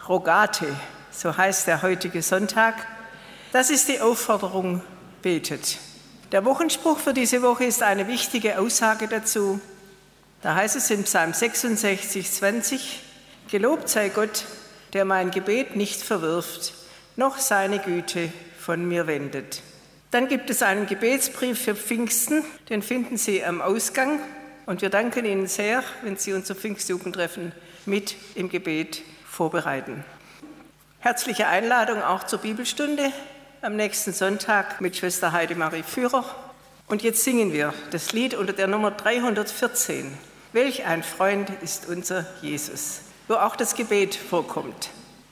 Rogate, so heißt der heutige Sonntag. Das ist die Aufforderung, betet. Der Wochenspruch für diese Woche ist eine wichtige Aussage dazu. Da heißt es in Psalm 66, 20, Gelobt sei Gott, der mein Gebet nicht verwirft, noch seine Güte von mir wendet. Dann gibt es einen Gebetsbrief für Pfingsten, den finden Sie am Ausgang. Und wir danken Ihnen sehr, wenn Sie unser Pfingstjugendtreffen mit im Gebet vorbereiten. Herzliche Einladung auch zur Bibelstunde am nächsten Sonntag mit Schwester Heidemarie Führer. Und jetzt singen wir das Lied unter der Nummer 314. Welch ein Freund ist unser Jesus, wo auch das Gebet vorkommt.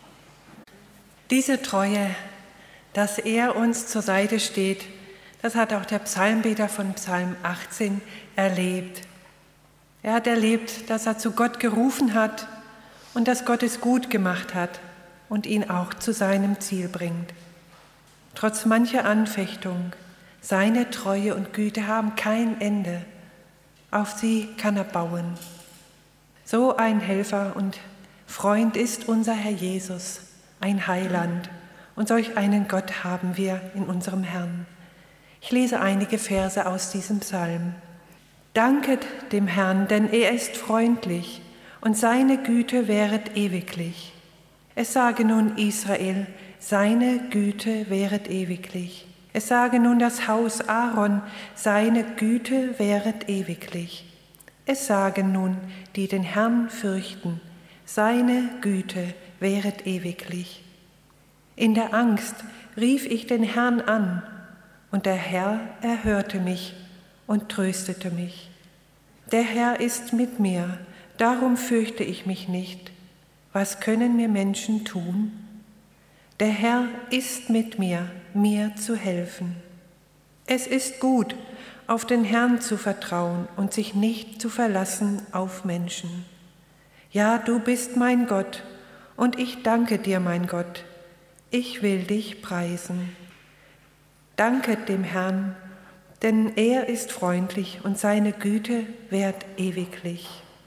Diese Treue, dass er uns zur Seite steht, das hat auch der Psalmbeter von Psalm 18 erlebt. Er hat erlebt, dass er zu Gott gerufen hat und dass Gott es gut gemacht hat und ihn auch zu seinem Ziel bringt. Trotz mancher Anfechtung, seine Treue und Güte haben kein Ende. Auf sie kann er bauen. So ein Helfer und Freund ist unser Herr Jesus, ein Heiland. Und solch einen Gott haben wir in unserem Herrn. Ich lese einige Verse aus diesem Psalm. Danket dem Herrn, denn er ist freundlich und seine Güte währet ewiglich. Es sage nun Israel, seine Güte währet ewiglich. Es sage nun das Haus Aaron, seine Güte währet ewiglich. Es sagen nun, die den Herrn fürchten, seine Güte währet ewiglich. In der Angst rief ich den Herrn an, und der Herr erhörte mich und tröstete mich. Der Herr ist mit mir, darum fürchte ich mich nicht. Was können mir Menschen tun? Der Herr ist mit mir, mir zu helfen. Es ist gut, auf den Herrn zu vertrauen und sich nicht zu verlassen auf Menschen. Ja, du bist mein Gott, und ich danke dir, mein Gott. Ich will dich preisen. Danket dem Herrn, denn er ist freundlich und seine Güte währt ewiglich.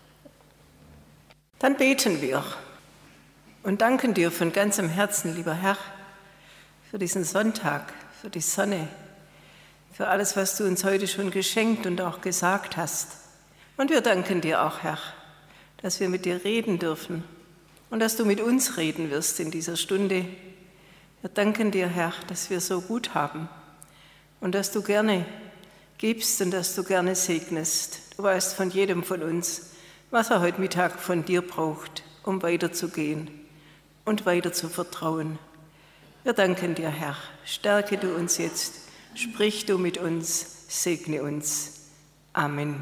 Dann beten wir und danken dir von ganzem Herzen, lieber Herr, für diesen Sonntag, für die Sonne, für alles, was du uns heute schon geschenkt und auch gesagt hast. Und wir danken dir auch, Herr, dass wir mit dir reden dürfen und dass du mit uns reden wirst in dieser Stunde. Wir danken dir, Herr, dass wir so gut haben und dass du gerne gibst und dass du gerne segnest. Du weißt von jedem von uns, was er heute Mittag von dir braucht, um weiterzugehen und weiter zu vertrauen. Wir danken dir, Herr. Stärke du uns jetzt, sprich du mit uns, segne uns. Amen.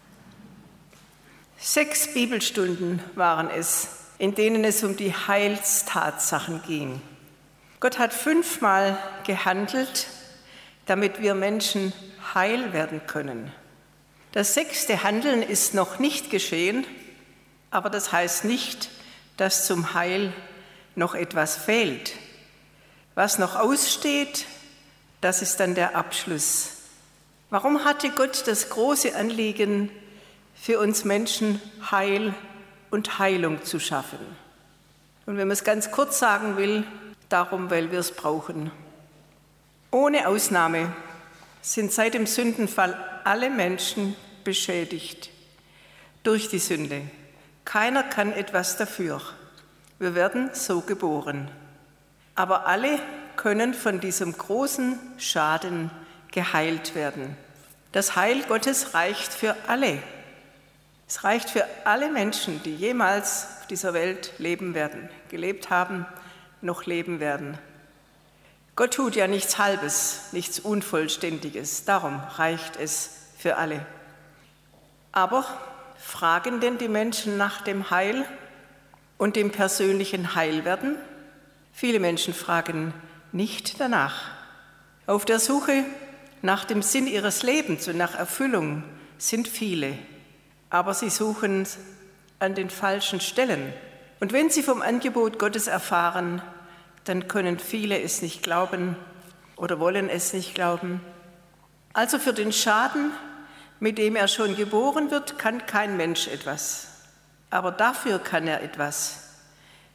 6 Bibelstunden waren es, in denen es um die Heilstatsachen ging. Gott hat 5-mal gehandelt, damit wir Menschen heil werden können. Das 6. Handeln ist noch nicht geschehen, aber das heißt nicht, dass zum Heil noch etwas fehlt. Was noch aussteht, das ist dann der Abschluss. Warum hatte Gott das große Anliegen, für uns Menschen Heil und Heilung zu schaffen? Und wenn man es ganz kurz sagen will, darum, weil wir es brauchen. Ohne Ausnahme sind seit dem Sündenfall alle Menschen beschädigt durch die Sünde. Keiner kann etwas dafür. Wir werden so geboren. Aber alle können von diesem großen Schaden geheilt werden. Das Heil Gottes reicht für alle. Es reicht für alle Menschen, die jemals auf dieser Welt leben werden, gelebt haben, noch leben werden. Gott tut ja nichts Halbes, nichts Unvollständiges, darum reicht es für alle. Aber fragen denn die Menschen nach dem Heil und dem persönlichen Heilwerden? Viele Menschen fragen nicht danach. Auf der Suche nach dem Sinn ihres Lebens und nach Erfüllung sind viele, aber sie suchen an den falschen Stellen. Und wenn sie vom Angebot Gottes erfahren, dann können viele es nicht glauben oder wollen es nicht glauben. Also für den Schaden, mit dem er schon geboren wird, kann kein Mensch etwas. Aber dafür kann er etwas.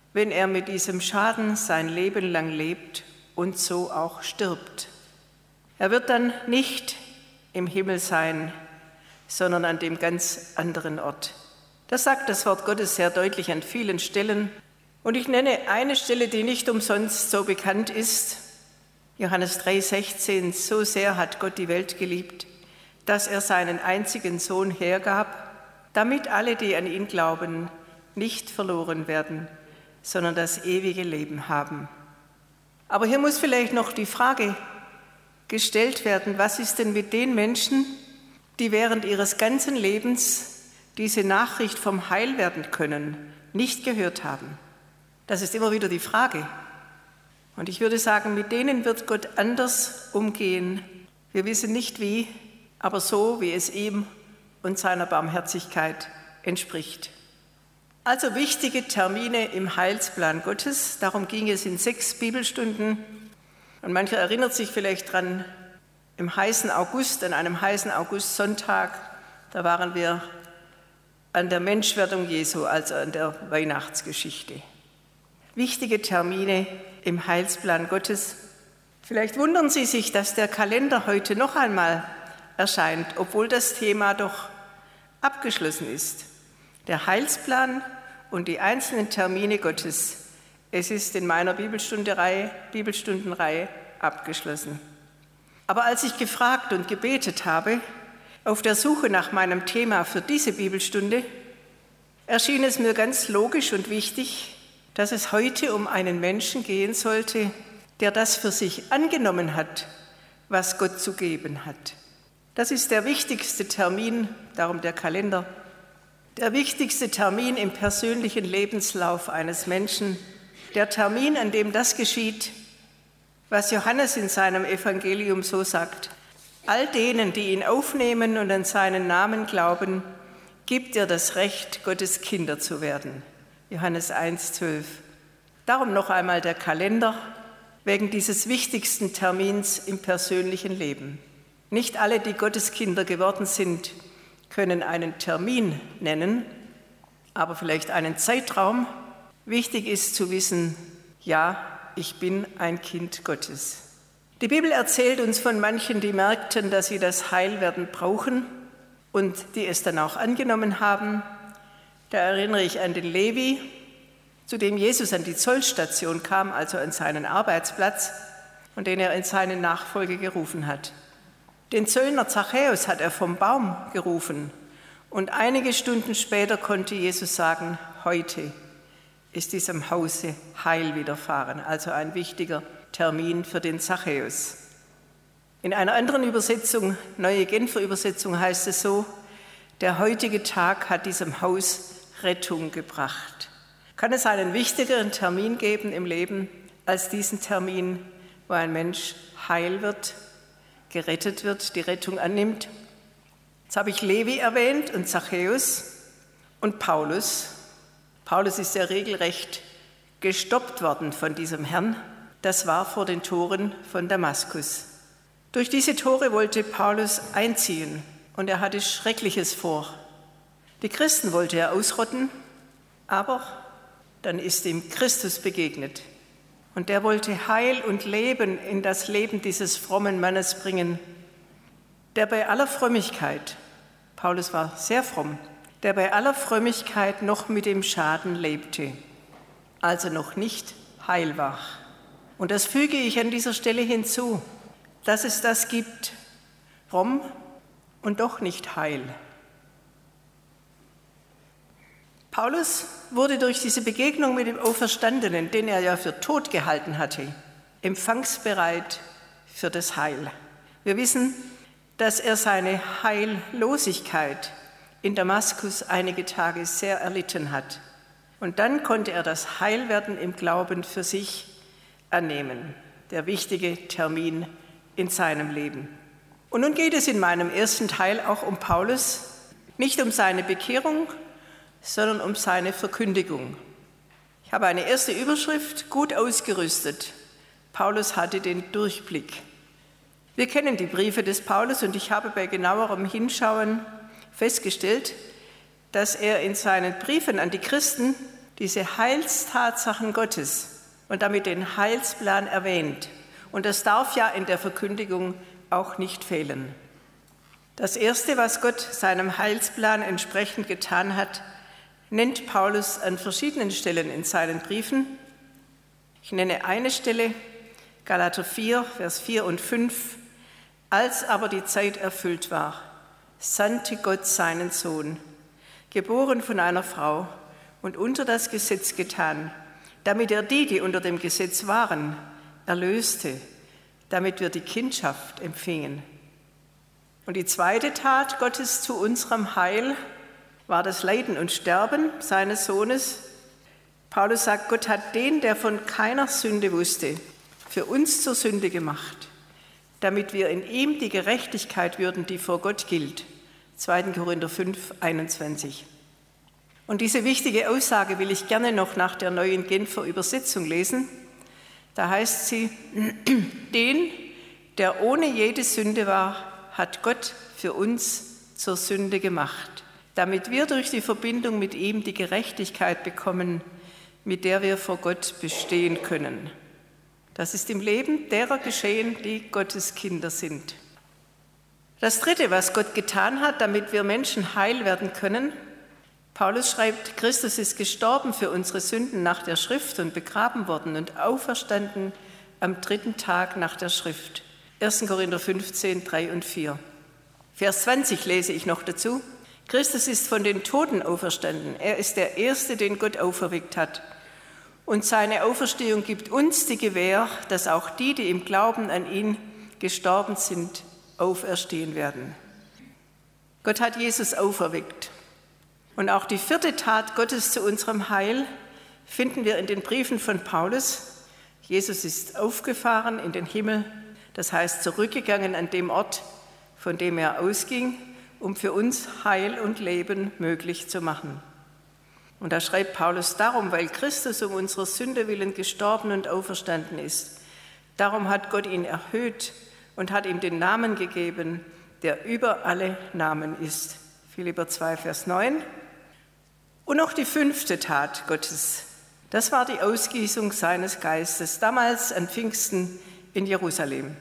wenn er mit diesem Schaden sein Leben lang lebt und so auch stirbt. Er wird dann nicht im Himmel sein, sondern an dem ganz anderen Ort. Das sagt das Wort Gottes sehr deutlich an vielen Stellen. Und ich nenne eine Stelle, die nicht umsonst so bekannt ist. Johannes 3,16, so sehr hat Gott die Welt geliebt, dass er seinen einzigen Sohn hergab, damit alle, die an ihn glauben, nicht verloren werden, sondern das ewige Leben haben. Aber hier muss vielleicht noch die Frage gestellt werden, was ist denn mit den Menschen, die während ihres ganzen Lebens diese Nachricht vom Heilwerden können, nicht gehört haben? Das ist immer wieder die Frage. Und ich würde sagen, mit denen wird Gott anders umgehen. Wir wissen nicht wie, aber so, wie es ihm und seiner Barmherzigkeit entspricht. Also wichtige Termine im Heilsplan Gottes, darum ging es in 6 Bibelstunden. Und mancher erinnert sich vielleicht dran, im heißen August, an einem heißen Augustsonntag, da waren wir an der Menschwerdung Jesu, also an der Weihnachtsgeschichte. Wichtige Termine im Heilsplan Gottes. Vielleicht wundern Sie sich, dass der Kalender heute noch einmal erscheint, obwohl das Thema doch abgeschlossen ist. Der Heilsplan und die einzelnen Termine Gottes. Es ist in meiner Bibelstundenreihe abgeschlossen. Aber als ich gefragt und gebetet habe, auf der Suche nach meinem Thema für diese Bibelstunde, erschien es mir ganz logisch und wichtig, dass es heute um einen Menschen gehen sollte, der das für sich angenommen hat, was Gott zu geben hat. Das ist der wichtigste Termin, darum der Kalender, der wichtigste Termin im persönlichen Lebenslauf eines Menschen, der Termin, an dem das geschieht, was Johannes in seinem Evangelium so sagt: All denen, die ihn aufnehmen und an seinen Namen glauben, gibt er das Recht, Gottes Kinder zu werden. Johannes 1,12. Darum noch einmal der Kalender, wegen dieses wichtigsten Termins im persönlichen Leben. Nicht alle, die Gottes Kinder geworden sind, können einen Termin nennen, aber vielleicht einen Zeitraum. Wichtig ist zu wissen, ja, ich bin ein Kind Gottes. Die Bibel erzählt uns von manchen, die merkten, dass sie das Heilwerden brauchen und die es dann auch angenommen haben. Da erinnere ich an den Levi, zu dem Jesus an die Zollstation kam, also an seinen Arbeitsplatz, und den er in seine Nachfolge gerufen hat. Den Zöllner Zachäus hat er vom Baum gerufen und einige Stunden später konnte Jesus sagen, heute ist diesem Hause Heil widerfahren, also ein wichtiger Termin für den Zachäus. In einer anderen Übersetzung, Neue Genfer Übersetzung, heißt es so: Der heutige Tag hat diesem Haus Rettung gebracht. Kann es einen wichtigeren Termin geben im Leben als diesen Termin, wo ein Mensch heil wird, gerettet wird, die Rettung annimmt? Jetzt habe ich Levi erwähnt und Zachäus und Paulus. Paulus ist ja regelrecht gestoppt worden von diesem Herrn. Das war vor den Toren von Damaskus. Durch diese Tore wollte Paulus einziehen und er hatte Schreckliches vor. Die Christen wollte er ausrotten, aber dann ist ihm Christus begegnet. Und der wollte Heil und Leben in das Leben dieses frommen Mannes bringen, der bei aller Frömmigkeit, Paulus war sehr fromm, der bei aller Frömmigkeit noch mit dem Schaden lebte, also noch nicht heil war. Und das füge ich an dieser Stelle hinzu, dass es das gibt, fromm und doch nicht heil. Paulus wurde durch diese Begegnung mit dem Auferstandenen, den er ja für tot gehalten hatte, empfangsbereit für das Heil. Wir wissen, dass er seine Heillosigkeit in Damaskus einige Tage sehr erlitten hat. Und dann konnte er das Heilwerden im Glauben für sich annehmen, der wichtige Termin in seinem Leben. Und nun geht es in meinem ersten Teil auch um Paulus, nicht um seine Bekehrung, sondern um seine Verkündigung. Ich habe eine erste Überschrift, gut ausgerüstet. Paulus hatte den Durchblick. Wir kennen die Briefe des Paulus und ich habe bei genauerem Hinschauen festgestellt, dass er in seinen Briefen an die Christen diese Heilstatsachen Gottes und damit den Heilsplan erwähnt. Und das darf ja in der Verkündigung auch nicht fehlen. Das Erste, was Gott seinem Heilsplan entsprechend getan hat, nennt Paulus an verschiedenen Stellen in seinen Briefen. Ich nenne eine Stelle, Galater 4, Vers 4 und 5. Als aber die Zeit erfüllt war, sandte Gott seinen Sohn, geboren von einer Frau und unter das Gesetz getan, damit er die unter dem Gesetz waren, erlöste, damit wir die Kindschaft empfingen. Und die zweite Tat Gottes zu unserem Heil war das Leiden und Sterben seines Sohnes. Paulus sagt, Gott hat den, der von keiner Sünde wusste, für uns zur Sünde gemacht, damit wir in ihm die Gerechtigkeit würden, die vor Gott gilt. 2. Korinther 5, 21. Und diese wichtige Aussage will ich gerne noch nach der neuen Genfer Übersetzung lesen. Da heißt sie, den, der ohne jede Sünde war, hat Gott für uns zur Sünde gemacht, damit wir durch die Verbindung mit ihm die Gerechtigkeit bekommen, mit der wir vor Gott bestehen können. Das ist im Leben derer geschehen, die Gottes Kinder sind. Das Dritte, was Gott getan hat, damit wir Menschen heil werden können, Paulus schreibt, Christus ist gestorben für unsere Sünden nach der Schrift und begraben worden und auferstanden am 3. Tag nach der Schrift. 1. Korinther 15, 3 und 4. Vers 20 lese ich noch dazu. Christus ist von den Toten auferstanden. Er ist der Erste, den Gott auferweckt hat. Und seine Auferstehung gibt uns die Gewähr, dass auch die im Glauben an ihn gestorben sind, auferstehen werden. Gott hat Jesus auferweckt. Und auch die vierte Tat Gottes zu unserem Heil finden wir in den Briefen von Paulus. Jesus ist aufgefahren in den Himmel, das heißt zurückgegangen an dem Ort, von dem er ausging, um für uns Heil und Leben möglich zu machen. Und da schreibt Paulus, darum, weil Christus um unserer Sünde willen gestorben und auferstanden ist. Darum hat Gott ihn erhöht und hat ihm den Namen gegeben, der über alle Namen ist. Philipper 2, Vers 9. Und noch die fünfte Tat Gottes, das war die Ausgießung seines Geistes, damals an Pfingsten in Jerusalem.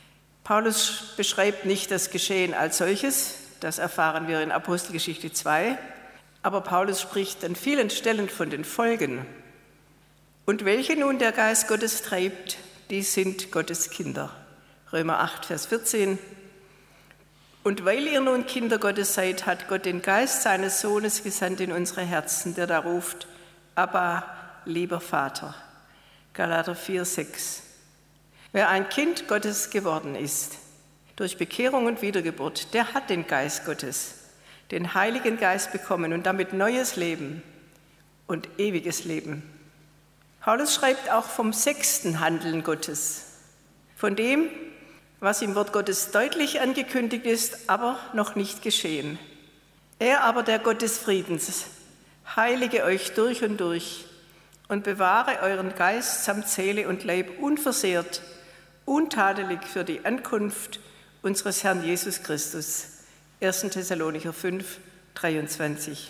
Paulus beschreibt nicht das Geschehen als solches, das erfahren wir in Apostelgeschichte 2, aber Paulus spricht an vielen Stellen von den Folgen. Und welche nun der Geist Gottes treibt, die sind Gottes Kinder. Römer 8, Vers 14. Und weil ihr nun Kinder Gottes seid, hat Gott den Geist seines Sohnes gesandt in unsere Herzen, der da ruft, Abba, lieber Vater. Galater 4, 6. Wer ein Kind Gottes geworden ist, durch Bekehrung und Wiedergeburt, der hat den Geist Gottes, den Heiligen Geist bekommen und damit neues Leben und ewiges Leben. Paulus schreibt auch vom sechsten Handeln Gottes, von dem, was im Wort Gottes deutlich angekündigt ist, aber noch nicht geschehen. Er aber, der Gott des Friedens, heilige euch durch und bewahre euren Geist samt Seele und Leib unversehrt, untadelig für die Ankunft unseres Herrn Jesus Christus. 1. Thessalonicher 5, 23.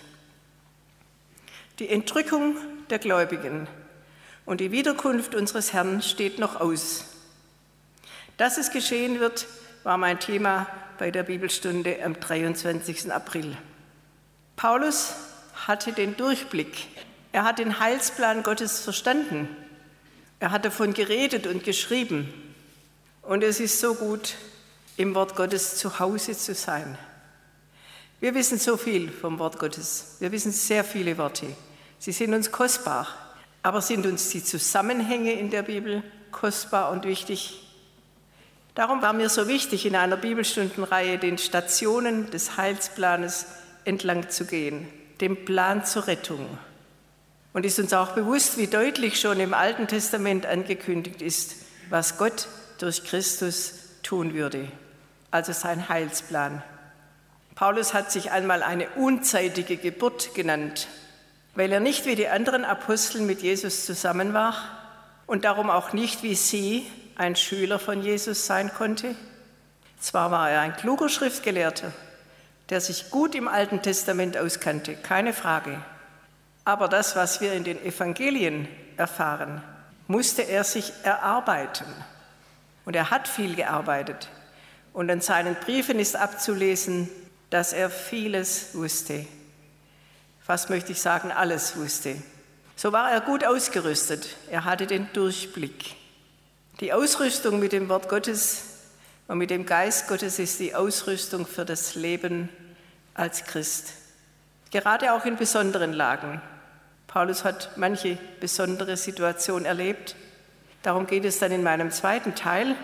Die Entrückung der Gläubigen und die Wiederkunft unseres Herrn steht noch aus. Dass es geschehen wird, war mein Thema bei der Bibelstunde am 23. April. Paulus hatte den Durchblick. Er hat den Heilsplan Gottes verstanden. Er hat davon geredet und geschrieben. Und es ist so gut, im Wort Gottes zu Hause zu sein. Wir wissen so viel vom Wort Gottes. Wir wissen sehr viele Worte. Sie sind uns kostbar. Aber sind uns die Zusammenhänge in der Bibel kostbar und wichtig? Darum war mir so wichtig, in einer Bibelstundenreihe den Stationen des Heilsplanes entlang zu gehen, dem Plan zur Rettung. Und ist uns auch bewusst, wie deutlich schon im Alten Testament angekündigt ist, was Gott durch Christus tun würde, also sein Heilsplan. Paulus hat sich einmal eine unzeitige Geburt genannt, weil er nicht wie die anderen Apostel mit Jesus zusammen war und darum auch nicht wie sie ein Schüler von Jesus sein konnte. Zwar war er ein kluger Schriftgelehrter, der sich gut im Alten Testament auskannte, keine Frage. Aber das, was wir in den Evangelien erfahren, musste er sich erarbeiten. Und er hat viel gearbeitet. Und an seinen Briefen ist abzulesen, dass er vieles wusste. Fast möchte ich sagen, alles wusste. So war er gut ausgerüstet. Er hatte den Durchblick. Die Ausrüstung mit dem Wort Gottes und mit dem Geist Gottes ist die Ausrüstung für das Leben als Christ. Gerade auch in besonderen Lagen. Paulus hat manche besondere Situation erlebt. Darum geht es dann in meinem zweiten Teil.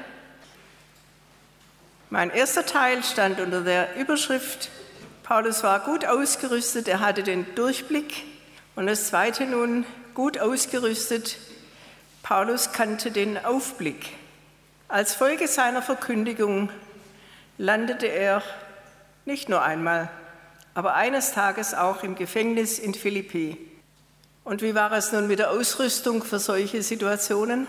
Mein erster Teil stand unter der Überschrift: Paulus war gut ausgerüstet, er hatte den Durchblick. Und das zweite nun: gut ausgerüstet, Paulus kannte den Aufblick. Als Folge seiner Verkündigung landete er nicht nur einmal, aber eines Tages auch im Gefängnis in Philippi. Und wie war es nun mit der Ausrüstung für solche Situationen?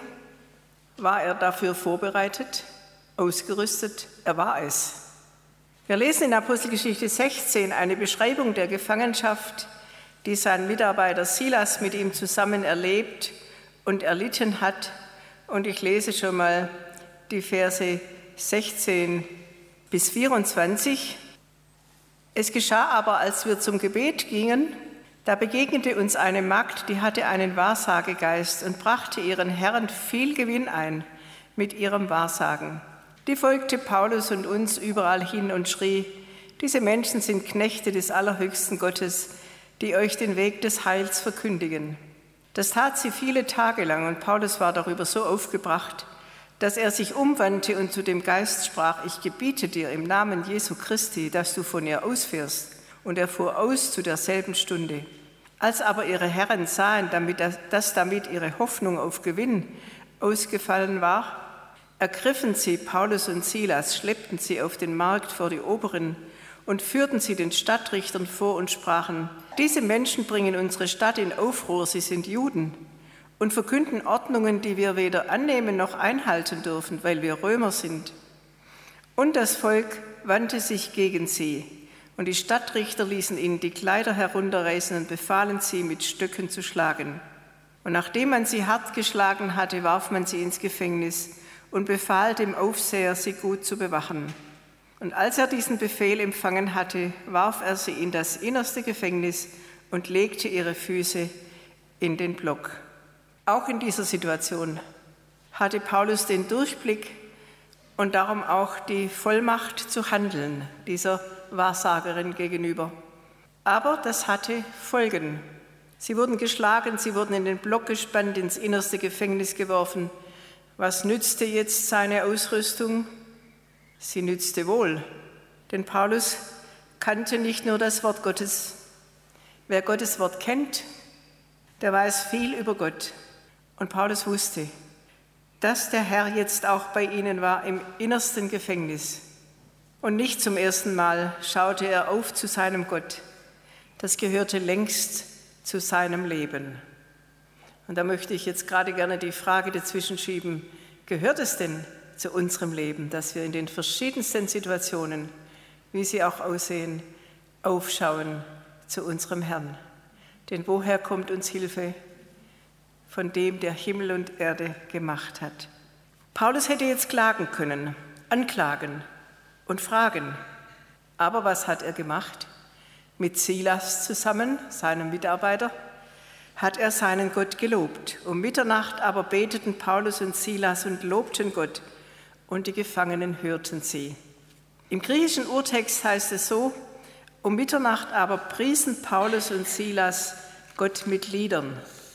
War er dafür vorbereitet, ausgerüstet? Er war es. Wir lesen in Apostelgeschichte 16 eine Beschreibung der Gefangenschaft, die sein Mitarbeiter Silas mit ihm zusammen erlebt und erlitten hat. Und ich lese schon mal die Verse 16 bis 24. Es geschah aber, als wir zum Gebet gingen, da begegnete uns eine Magd, die hatte einen Wahrsagegeist und brachte ihren Herren viel Gewinn ein mit ihrem Wahrsagen. Die folgte Paulus und uns überall hin und schrie: Diese Menschen sind Knechte des allerhöchsten Gottes, die euch den Weg des Heils verkündigen. Das tat sie viele Tage lang, und Paulus war darüber so aufgebracht, dass er sich umwandte und zu dem Geist sprach: Ich gebiete dir im Namen Jesu Christi, dass du von ihr ausfährst. Und er fuhr aus zu derselben Stunde. Als aber ihre Herren sahen, dass damit ihre Hoffnung auf Gewinn ausgefallen war, ergriffen sie Paulus und Silas, schleppten sie auf den Markt vor die Oberen und führten sie den Stadtrichtern vor und sprachen: Diese Menschen bringen unsere Stadt in Aufruhr, sie sind Juden, und verkünden Ordnungen, die wir weder annehmen noch einhalten dürfen, weil wir Römer sind. Und das Volk wandte sich gegen sie, und die Stadtrichter ließen ihnen die Kleider herunterreißen und befahlen sie, mit Stöcken zu schlagen. Und nachdem man sie hart geschlagen hatte, warf man sie ins Gefängnis und befahl dem Aufseher, sie gut zu bewachen. Und als er diesen Befehl empfangen hatte, warf er sie in das innerste Gefängnis und legte ihre Füße in den Block. Auch in dieser Situation hatte Paulus den Durchblick und darum auch die Vollmacht zu handeln, dieser Wahrsagerin gegenüber. Aber das hatte Folgen. Sie wurden geschlagen, sie wurden in den Block gespannt, ins innerste Gefängnis geworfen. Was nützte jetzt seine Ausrüstung? Sie nützte wohl, denn Paulus kannte nicht nur das Wort Gottes. Wer Gottes Wort kennt, der weiß viel über Gott. Und Paulus wusste, dass der Herr jetzt auch bei ihnen war im innersten Gefängnis. Und nicht zum ersten Mal schaute er auf zu seinem Gott. Das gehörte längst zu seinem Leben. Und da möchte ich jetzt gerade gerne die Frage dazwischen schieben: Gehört es denn zu unserem Leben, dass wir in den verschiedensten Situationen, wie sie auch aussehen, aufschauen zu unserem Herrn? Denn woher kommt uns Hilfe? Von dem, der Himmel und Erde gemacht hat. Paulus hätte jetzt klagen können, anklagen und fragen. Aber was hat er gemacht? Mit Silas zusammen, seinem Mitarbeiter, hat er seinen Gott gelobt. Um Mitternacht aber beteten Paulus und Silas und lobten Gott, und die Gefangenen hörten sie. Im griechischen Urtext heißt es so: Um Mitternacht aber priesen Paulus und Silas Gott mit Liedern.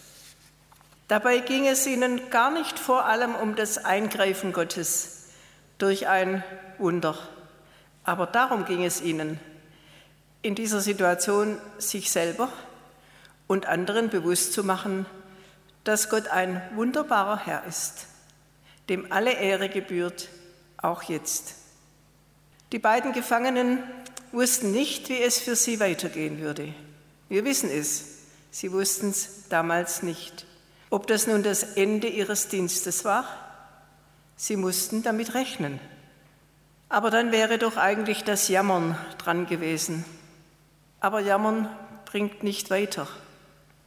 Dabei ging es ihnen gar nicht vor allem um das Eingreifen Gottes durch ein Wunder. Aber darum ging es ihnen, in dieser Situation sich selber und anderen bewusst zu machen, dass Gott ein wunderbarer Herr ist, dem alle Ehre gebührt, auch jetzt. Die beiden Gefangenen wussten nicht, wie es für sie weitergehen würde. Wir wissen es, sie wussten es damals nicht. Ob das nun das Ende ihres Dienstes war? Sie mussten damit rechnen. Aber dann wäre doch eigentlich das Jammern dran gewesen. Aber Jammern bringt nicht weiter.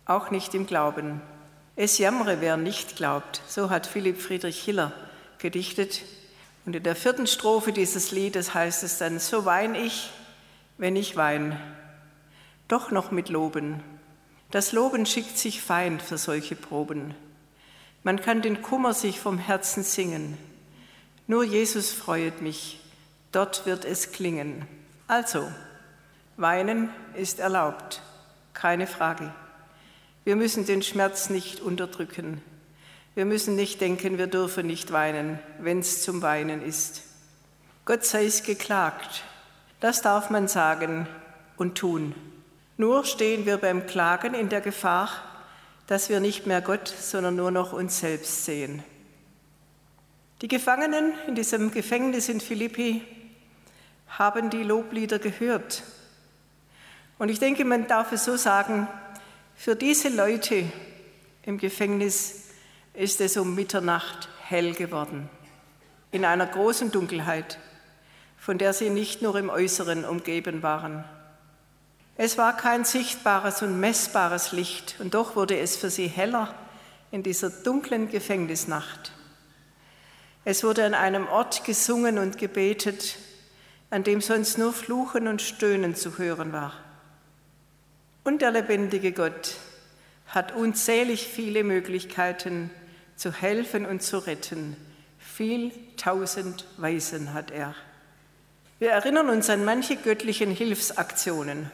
auch nicht im Glauben. Es jammere, wer nicht glaubt, so hat Philipp Friedrich Hiller gedichtet. Und in der 4. Strophe dieses Liedes heißt es dann: So wein ich, wenn ich wein, doch noch mit Loben. Das Loben schickt sich fein für solche Proben. Man kann den Kummer sich vom Herzen singen. Nur Jesus freuet mich, dort wird es klingen. Also, weinen ist erlaubt, keine Frage. Wir müssen den Schmerz nicht unterdrücken. Wir müssen nicht denken, wir dürfen nicht weinen, wenn es zum Weinen ist. Gott sei es geklagt, das darf man sagen und tun. Nur stehen wir beim Klagen in der Gefahr, dass wir nicht mehr Gott, sondern nur noch uns selbst sehen. Die Gefangenen in diesem Gefängnis in Philippi haben die Loblieder gehört. Und ich denke, man darf es so sagen, für diese Leute im Gefängnis ist es um Mitternacht hell geworden, in einer großen Dunkelheit, von der sie nicht nur im Äußeren umgeben waren. Es war kein sichtbares und messbares Licht, und doch wurde es für sie heller in dieser dunklen Gefängnisnacht. Es wurde an einem Ort gesungen und gebetet, an dem sonst nur Fluchen und Stöhnen zu hören war. Und der lebendige Gott hat unzählig viele Möglichkeiten zu helfen und zu retten. Viel tausend Weisen hat er. Wir erinnern uns an manche göttlichen Hilfsaktionen.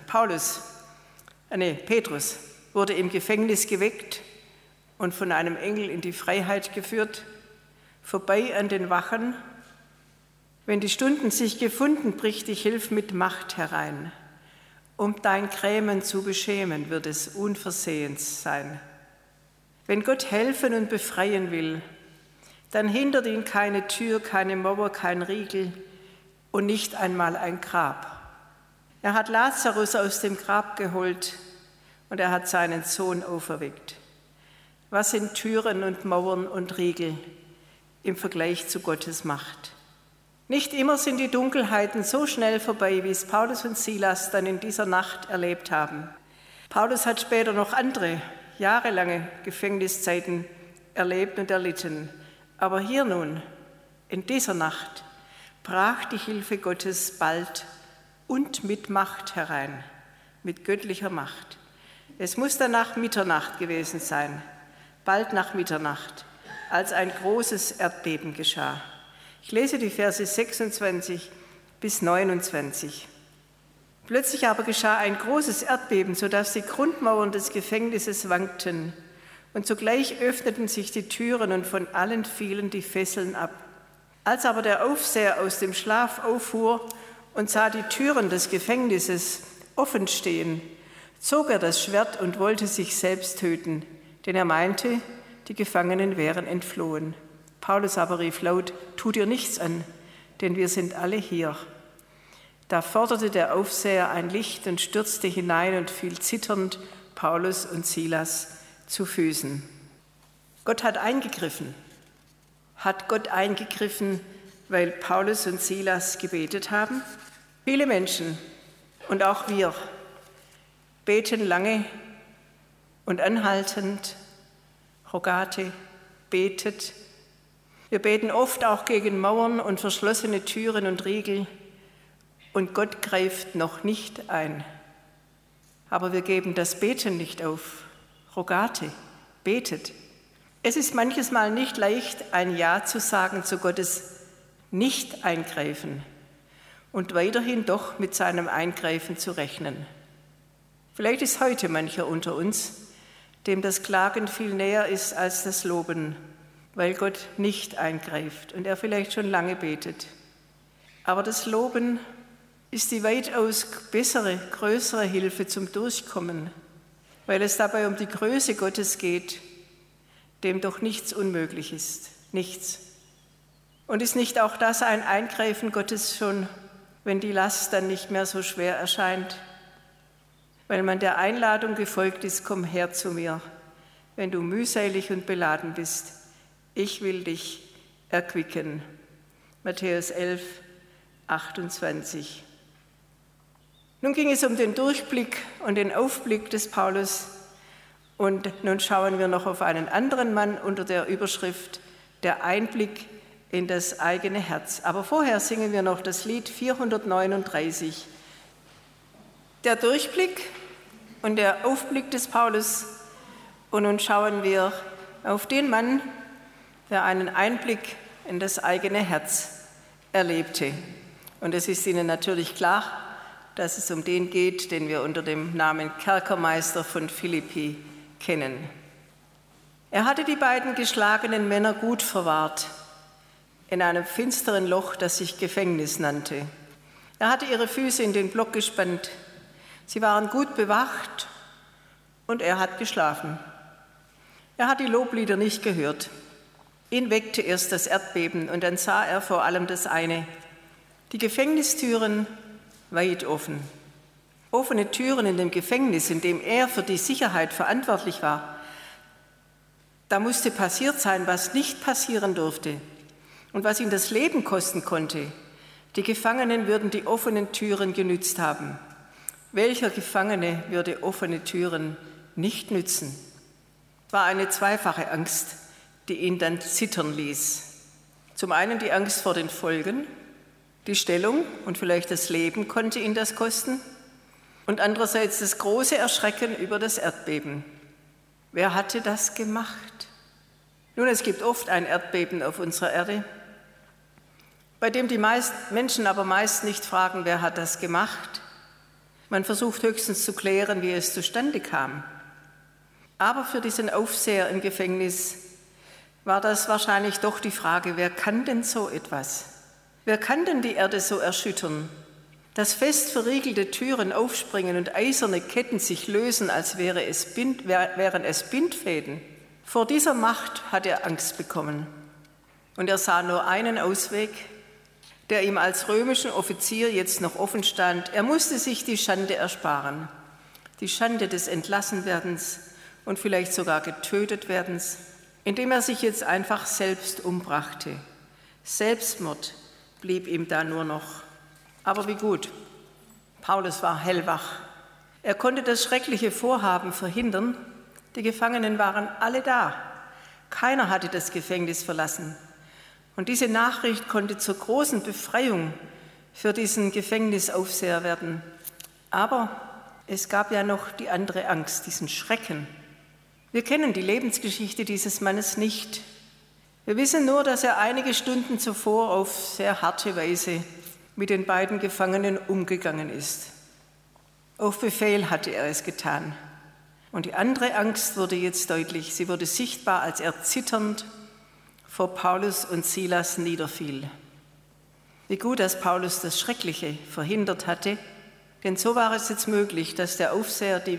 Petrus wurde im Gefängnis geweckt und von einem Engel in die Freiheit geführt, vorbei an den Wachen. Wenn die Stunden sich gefunden, bricht die Hilf mit Macht herein. Um dein Grämen zu beschämen, wird es unversehens sein. Wenn Gott helfen und befreien will, dann hindert ihn keine Tür, keine Mauer, kein Riegel und nicht einmal ein Grab. Er hat Lazarus aus dem Grab geholt und er hat seinen Sohn auferweckt. Was sind Türen und Mauern und Riegel im Vergleich zu Gottes Macht? Nicht immer sind die Dunkelheiten so schnell vorbei, wie es Paulus und Silas dann in dieser Nacht erlebt haben. Paulus hat später noch andere, jahrelange Gefängniszeiten erlebt und erlitten. Aber hier nun, in dieser Nacht, brach die Hilfe Gottes bald und mit Macht herein, mit göttlicher Macht. Es muss dann nach Mitternacht gewesen sein, bald nach Mitternacht, als ein großes Erdbeben geschah. Ich lese die Verse 26 bis 29. Plötzlich aber geschah ein großes Erdbeben, sodass die Grundmauern des Gefängnisses wankten. Und sogleich öffneten sich die Türen und von allen fielen die Fesseln ab. Als aber der Aufseher aus dem Schlaf auffuhr und sah die Türen des Gefängnisses offen stehen, zog er das Schwert und wollte sich selbst töten, denn er meinte, die Gefangenen wären entflohen. Paulus aber rief laut: Tu dir nichts an, denn wir sind alle hier. Da forderte der Aufseher ein Licht und stürzte hinein und fiel zitternd Paulus und Silas zu Füßen. Gott hat eingegriffen. Hat Gott eingegriffen, weil Paulus und Silas gebetet haben? Viele Menschen und auch wir beten lange und anhaltend. Rogate betet. Wir beten oft auch gegen Mauern und verschlossene Türen und Riegel und Gott greift noch nicht ein. Aber wir geben das Beten nicht auf. Rogate, betet. Es ist manches Mal nicht leicht, ein Ja zu sagen zu Gottes Nicht-Eingreifen und weiterhin doch mit seinem Eingreifen zu rechnen. Vielleicht ist heute mancher unter uns, dem das Klagen viel näher ist als das Loben, weil Gott nicht eingreift und er vielleicht schon lange betet. Aber das Loben ist die weitaus bessere, größere Hilfe zum Durchkommen, weil es dabei um die Größe Gottes geht, dem doch nichts unmöglich ist, nichts. Und ist nicht auch das ein Eingreifen Gottes schon, wenn die Last dann nicht mehr so schwer erscheint? Weil man der Einladung gefolgt ist: Komm her zu mir, wenn du mühselig und beladen bist. Ich will dich erquicken. Matthäus 11, 28. Nun ging es um den Durchblick und den Aufblick des Paulus Und nun schauen wir noch auf einen anderen Mann unter der Überschrift Der Einblick in das eigene Herz. Aber vorher singen wir noch das Lied 439. Der Durchblick und der Aufblick des Paulus. Und nun schauen wir auf den Mann, der einen Einblick in das eigene Herz erlebte. Und es ist Ihnen natürlich klar, dass es um den geht, den wir unter dem Namen Kerkermeister von Philippi kennen. Er hatte die beiden geschlagenen Männer gut verwahrt, in einem finsteren Loch, das sich Gefängnis nannte. Er hatte ihre Füße in den Block gespannt. Sie waren gut bewacht und er hat geschlafen. Er hat die Loblieder nicht gehört. Ihn weckte erst das Erdbeben und dann sah er vor allem das eine: die Gefängnistüren weit offen. Offene Türen in dem Gefängnis, in dem er für die Sicherheit verantwortlich war. Da musste passiert sein, was nicht passieren durfte und was ihn das Leben kosten konnte. Die Gefangenen würden die offenen Türen genützt haben. Welcher Gefangene würde offene Türen nicht nützen? Es war eine zweifache Angst, die ihn dann zittern ließ. Zum einen die Angst vor den Folgen, die Stellung und vielleicht das Leben konnte ihn das kosten. Und andererseits das große Erschrecken über das Erdbeben. Wer hatte das gemacht? Nun, es gibt oft ein Erdbeben auf unserer Erde, bei dem die meisten Menschen aber meist nicht fragen, wer hat das gemacht. Man versucht höchstens zu klären, wie es zustande kam. Aber für diesen Aufseher im Gefängnis war das wahrscheinlich doch die Frage, wer kann denn so etwas? Wer kann denn die Erde so erschüttern, dass fest verriegelte Türen aufspringen und eiserne Ketten sich lösen, als wären es Bindfäden? Vor dieser Macht hat er Angst bekommen. Und er sah nur einen Ausweg, der ihm als römischen Offizier jetzt noch offen stand. Er musste sich die Schande ersparen, die Schande des Entlassenwerdens und vielleicht sogar getötet werdens, indem er sich jetzt einfach selbst umbrachte. Selbstmord blieb ihm da nur noch. Aber wie gut, Paulus war hellwach. Er konnte das schreckliche Vorhaben verhindern. Die Gefangenen waren alle da. Keiner hatte das Gefängnis verlassen. Und diese Nachricht konnte zur großen Befreiung für diesen Gefängnisaufseher werden. Aber es gab ja noch die andere Angst, diesen Schrecken. Wir kennen die Lebensgeschichte dieses Mannes nicht. Wir wissen nur, dass er einige Stunden zuvor auf sehr harte Weise mit den beiden Gefangenen umgegangen ist. Auf Befehl hatte er es getan. Und die andere Angst wurde jetzt deutlich. Sie wurde sichtbar, als er zitternd vor Paulus und Silas niederfiel. Wie gut, dass Paulus das Schreckliche verhindert hatte, denn so war es jetzt möglich, dass der Aufseher die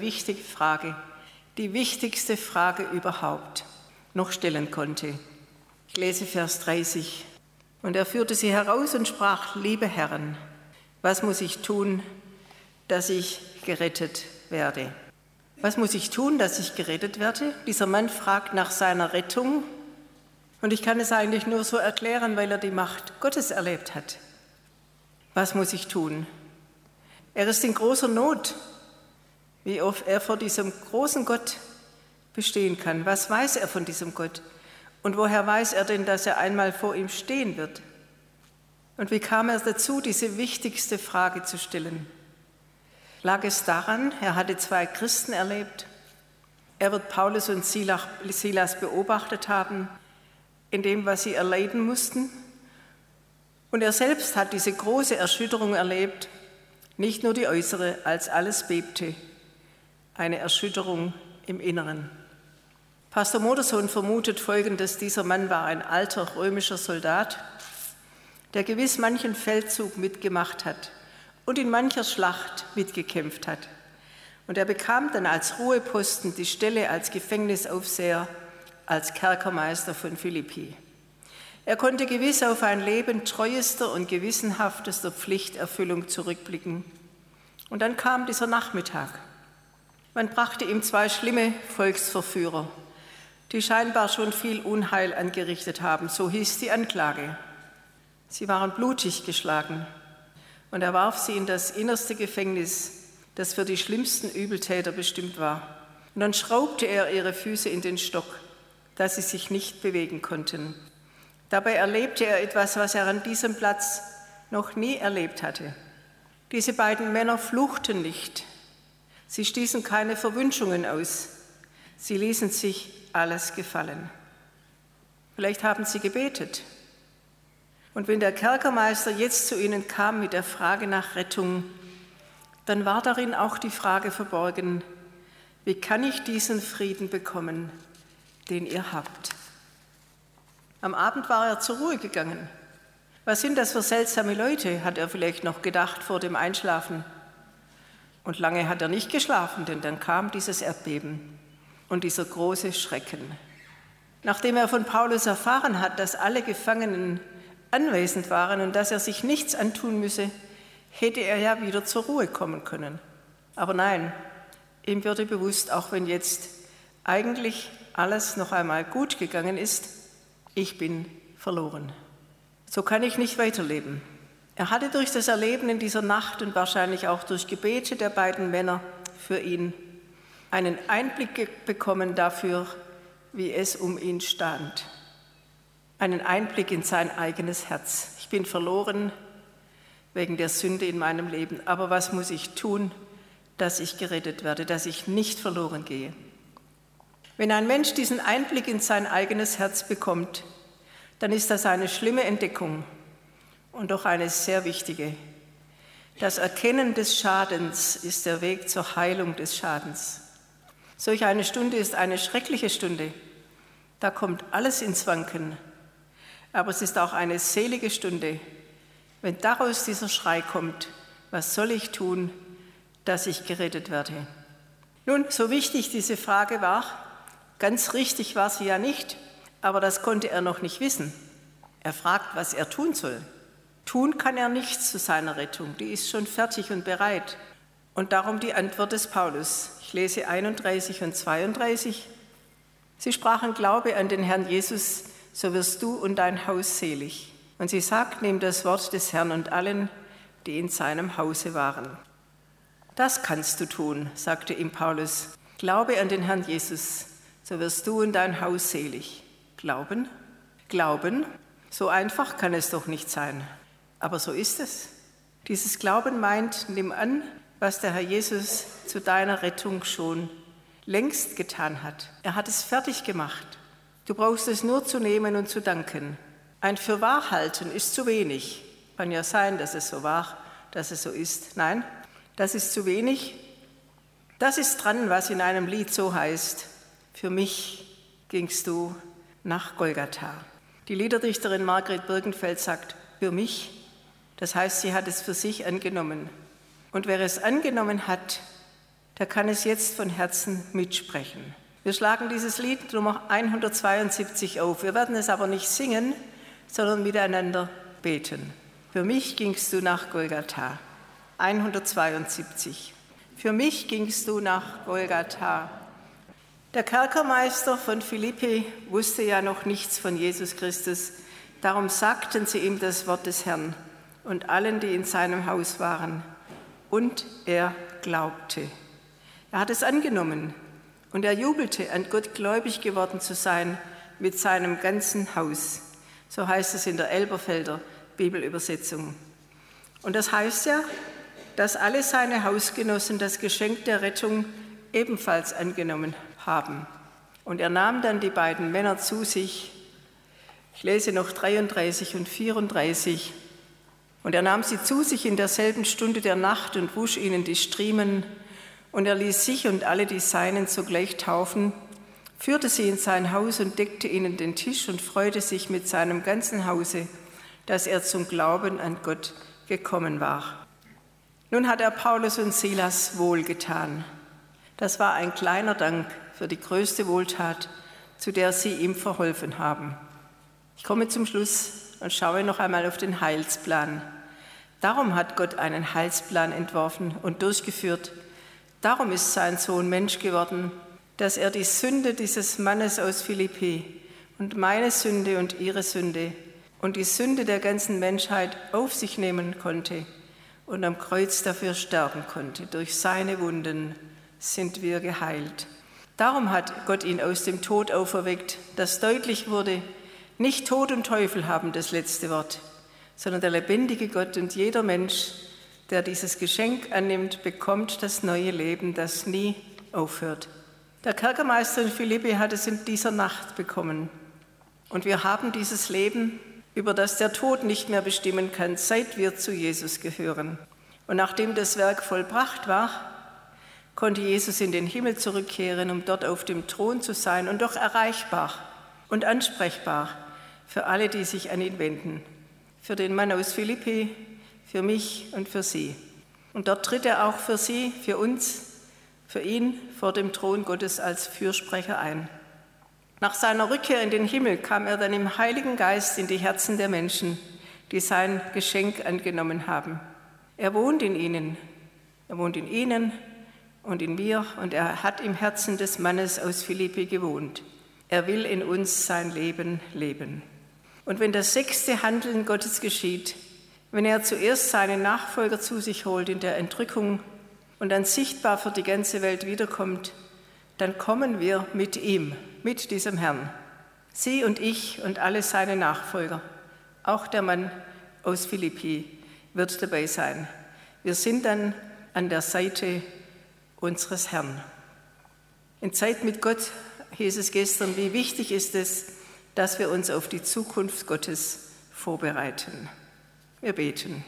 wichtigste Frage überhaupt noch stellen konnte. Ich lese Vers 30. Und er führte sie heraus und sprach: Liebe Herren, was muss ich tun, dass ich gerettet werde? Was muss ich tun, dass ich gerettet werde? Dieser Mann fragt nach seiner Rettung. Und ich kann es eigentlich nur so erklären, weil er die Macht Gottes erlebt hat. Was muss ich tun? Er ist in großer Not, wie oft er vor diesem großen Gott bestehen kann. Was weiß er von diesem Gott? Und woher weiß er denn, dass er einmal vor ihm stehen wird? Und wie kam er dazu, diese wichtigste Frage zu stellen? Lag es daran, er hatte 2 Christen erlebt? Er wird Paulus und Silas beobachtet haben, in dem, was sie erleiden mussten. Und er selbst hat diese große Erschütterung erlebt, nicht nur die äußere, als alles bebte, eine Erschütterung im Inneren. Pastor Modersohn vermutet Folgendes: Dieser Mann war ein alter römischer Soldat, der gewiss manchen Feldzug mitgemacht hat und in mancher Schlacht mitgekämpft hat. Und er bekam dann als Ruheposten die Stelle als Gefängnisaufseher, als Kerkermeister von Philippi. Er konnte gewiss auf ein Leben treuester und gewissenhaftester Pflichterfüllung zurückblicken. Und dann kam dieser Nachmittag. Man brachte ihm 2 schlimme Volksverführer, die scheinbar schon viel Unheil angerichtet haben, so hieß die Anklage. Sie waren blutig geschlagen und er warf sie in das innerste Gefängnis, das für die schlimmsten Übeltäter bestimmt war. Und dann schraubte er ihre Füße in den Stock, dass sie sich nicht bewegen konnten. Dabei erlebte er etwas, was er an diesem Platz noch nie erlebt hatte. Diese beiden Männer fluchten nicht. Sie stießen keine Verwünschungen aus. Sie ließen sich alles gefallen. Vielleicht haben sie gebetet. Und wenn der Kerkermeister jetzt zu ihnen kam mit der Frage nach Rettung, dann war darin auch die Frage verborgen: Wie kann ich diesen Frieden bekommen, den ihr habt? Am Abend war er zur Ruhe gegangen. Was sind das für seltsame Leute, hat er vielleicht noch gedacht vor dem Einschlafen. Und lange hat er nicht geschlafen, denn dann kam dieses Erdbeben und dieser große Schrecken. Nachdem er von Paulus erfahren hat, dass alle Gefangenen anwesend waren und dass er sich nichts antun müsse, hätte er ja wieder zur Ruhe kommen können. Aber nein, ihm wurde bewusst, auch wenn jetzt eigentlich alles noch einmal gut gegangen ist, ich bin verloren. So kann ich nicht weiterleben. Er hatte durch das Erleben in dieser Nacht und wahrscheinlich auch durch Gebete der beiden Männer für ihn einen Einblick bekommen dafür, wie es um ihn stand. Einen Einblick in sein eigenes Herz. Ich bin verloren wegen der Sünde in meinem Leben. Aber was muss ich tun, dass ich gerettet werde, dass ich nicht verloren gehe? Wenn ein Mensch diesen Einblick in sein eigenes Herz bekommt, dann ist das eine schlimme Entdeckung und doch eine sehr wichtige. Das Erkennen des Schadens ist der Weg zur Heilung des Schadens. Solch eine Stunde ist eine schreckliche Stunde. Da kommt alles ins Wanken. Aber es ist auch eine selige Stunde, wenn daraus dieser Schrei kommt: Was soll ich tun, dass ich gerettet werde? Nun, so wichtig diese Frage war, ganz richtig war sie ja nicht, aber das konnte er noch nicht wissen. Er fragt, was er tun soll. Tun kann er nichts zu seiner Rettung, die ist schon fertig und bereit. Und darum die Antwort des Paulus. Ich lese 31 und 32. Sie sprachen: Glaube an den Herrn Jesus, so wirst du und dein Haus selig. Und sie sagten ihm das Wort des Herrn und allen, die in seinem Hause waren. Das kannst du tun, sagte ihm Paulus. Glaube an den Herrn Jesus, so wirst du und dein Haus selig. Glauben? Glauben? So einfach kann es doch nicht sein. Aber so ist es. Dieses Glauben meint, nimm an, was der Herr Jesus zu deiner Rettung schon längst getan hat. Er hat es fertig gemacht. Du brauchst es nur zu nehmen und zu danken. Ein Fürwahrhalten ist zu wenig. Kann ja sein, dass es so war, dass es so ist. Nein, das ist zu wenig. Das ist dran, was in einem Lied so heißt: Für mich gingst du nach Golgatha. Die Liederdichterin Margret Birkenfeld sagt: Für mich. Das heißt, sie hat es für sich angenommen. Und wer es angenommen hat, der kann es jetzt von Herzen mitsprechen. Wir schlagen dieses Lied Nummer 172 auf. Wir werden es aber nicht singen, sondern miteinander beten. Für mich gingst du nach Golgatha. 172. Für mich gingst du nach Golgatha. Der Kerkermeister von Philippi wusste ja noch nichts von Jesus Christus. Darum sagten sie ihm das Wort des Herrn und allen, die in seinem Haus waren. Und er glaubte. Er hat es angenommen und er jubelte, an Gott gläubig geworden zu sein mit seinem ganzen Haus. So heißt es in der Elberfelder Bibelübersetzung. Und das heißt ja, dass alle seine Hausgenossen das Geschenk der Rettung ebenfalls angenommen haben. Und er nahm dann die beiden Männer zu sich. Ich lese noch 33 und 34. Und er nahm sie zu sich in derselben Stunde der Nacht und wusch ihnen die Striemen. Und er ließ sich und alle die Seinen sogleich taufen, führte sie in sein Haus und deckte ihnen den Tisch und freute sich mit seinem ganzen Hause, dass er zum Glauben an Gott gekommen war. Nun hat er Paulus und Silas wohlgetan. Das war ein kleiner Dank für die größte Wohltat, zu der sie ihm verholfen haben. Ich komme zum Schluss und schaue noch einmal auf den Heilsplan. Darum hat Gott einen Heilsplan entworfen und durchgeführt. Darum ist sein Sohn Mensch geworden, dass er die Sünde dieses Mannes aus Philippi und meine Sünde und ihre Sünde und die Sünde der ganzen Menschheit auf sich nehmen konnte und am Kreuz dafür sterben konnte. Durch seine Wunden sind wir geheilt. Darum hat Gott ihn aus dem Tod auferweckt, dass deutlich wurde, nicht Tod und Teufel haben das letzte Wort, sondern der lebendige Gott, und jeder Mensch, der dieses Geschenk annimmt, bekommt das neue Leben, das nie aufhört. Der Kerkermeister in Philippi hat es in dieser Nacht bekommen. Und wir haben dieses Leben, über das der Tod nicht mehr bestimmen kann, seit wir zu Jesus gehören. Und nachdem das Werk vollbracht war, konnte Jesus in den Himmel zurückkehren, um dort auf dem Thron zu sein und doch erreichbar und ansprechbar für alle, die sich an ihn wenden. Für den Mann aus Philippi, für mich und für sie. Und dort tritt er auch für sie, für uns, für ihn vor dem Thron Gottes als Fürsprecher ein. Nach seiner Rückkehr in den Himmel kam er dann im Heiligen Geist in die Herzen der Menschen, die sein Geschenk angenommen haben. Er wohnt in ihnen und in mir, und er hat im Herzen des Mannes aus Philippi gewohnt. Er will in uns sein Leben leben. Und wenn das 6. Handeln Gottes geschieht, wenn er zuerst seinen Nachfolger zu sich holt in der Entrückung und dann sichtbar für die ganze Welt wiederkommt, dann kommen wir mit ihm, mit diesem Herrn. Sie und ich und alle seine Nachfolger, auch der Mann aus Philippi, wird dabei sein. Wir sind dann an der Seite unseres Herrn. In Zeit mit Gott hieß es gestern, wie wichtig ist es, dass wir uns auf die Zukunft Gottes vorbereiten. Wir beten.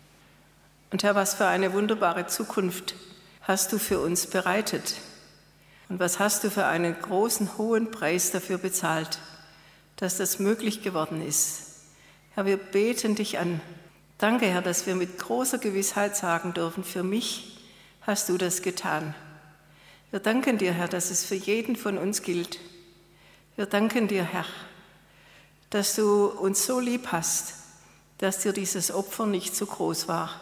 Und Herr, was für eine wunderbare Zukunft hast du für uns bereitet? Und was hast du für einen großen, hohen Preis dafür bezahlt, dass das möglich geworden ist? Herr, wir beten dich an. Danke, Herr, dass wir mit großer Gewissheit sagen dürfen, für mich hast du das getan. Wir danken dir, Herr, dass es für jeden von uns gilt. Wir danken dir, Herr, dass du uns so lieb hast, dass dir dieses Opfer nicht so groß war,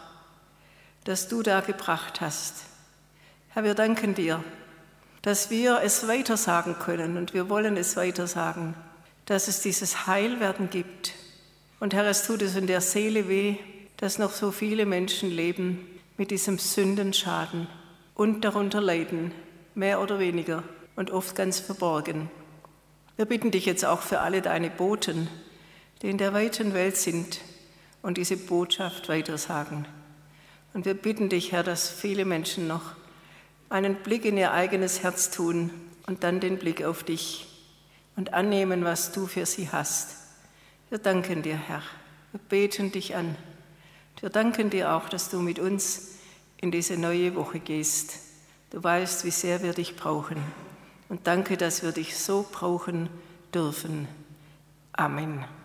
das du da gebracht hast. Herr, wir danken dir, dass wir es weitersagen können, und wir wollen es weitersagen, dass es dieses Heilwerden gibt. Und Herr, es tut es in der Seele weh, dass noch so viele Menschen leben mit diesem Sündenschaden und darunter leiden, mehr oder weniger und oft ganz verborgen. Wir bitten dich jetzt auch für alle deine Boten, die in der weiten Welt sind und diese Botschaft weitersagen. Und wir bitten dich, Herr, dass viele Menschen noch einen Blick in ihr eigenes Herz tun und dann den Blick auf dich und annehmen, was du für sie hast. Wir danken dir, Herr. Wir beten dich an. Wir danken dir auch, dass du mit uns in diese neue Woche gehst. Du weißt, wie sehr wir dich brauchen. Und danke, dass wir dich so brauchen dürfen. Amen.